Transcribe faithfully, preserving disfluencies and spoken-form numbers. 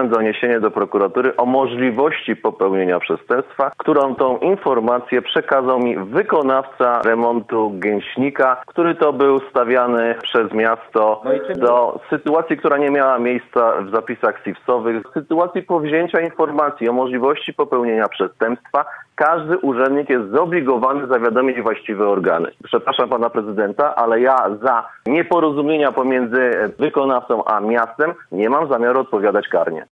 złożyłem doniesienie do prokuratury o możliwości popełnienia przestępstwa, którą tą informację przekazał mi wykonawca remontu gęśnika, który to był stawiany przez miasto do sytuacji, która nie miała miejsca w zapisach S I W-sowych. W sytuacji powzięcia informacji o możliwości popełnienia przestępstwa każdy urzędnik jest zobligowany zawiadomić właściwe organy. Przepraszam pana prezydenta, ale ja za nieporozumienia pomiędzy wykonawcą a miastem nie mam zamiaru odpowiadać karnie.